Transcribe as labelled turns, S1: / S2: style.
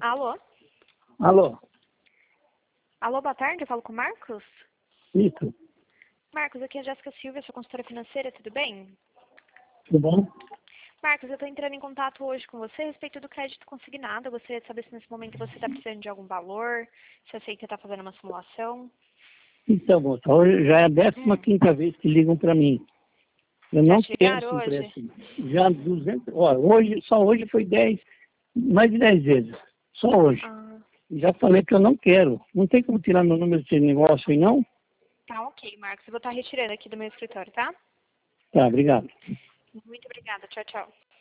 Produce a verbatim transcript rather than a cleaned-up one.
S1: Alô?
S2: Alô?
S1: Alô, boa tarde, eu falo com o Marcos?
S2: Isso,
S1: Marcos, aqui é a Jéssica Silva, sua consultora financeira, tudo bem?
S2: tudo bom?
S1: Marcos, eu estou entrando em contato hoje com você a respeito do crédito consignado. Eu gostaria de saber se nesse momento você está precisando de algum valor, se eu sei que você está fazendo uma simulação.
S2: Então, moça, hoje já é a décima
S1: Hum,
S2: quinta vez que ligam para mim. Eu
S1: já
S2: não
S1: te
S2: quero
S1: ligaram
S2: esse
S1: hoje?
S2: empréstimo. Já duzentos, ó, hoje, só hoje foi dez, mais de dez vezes. Só hoje.
S1: Ah,
S2: Já falei que eu não quero. Não tem como tirar meu número de negócio aí, não?
S1: tá ok, Marcos. Eu vou estar retirando aqui do meu escritório, tá?
S2: Tá, obrigado.
S1: Muito obrigada. Tchau, tchau.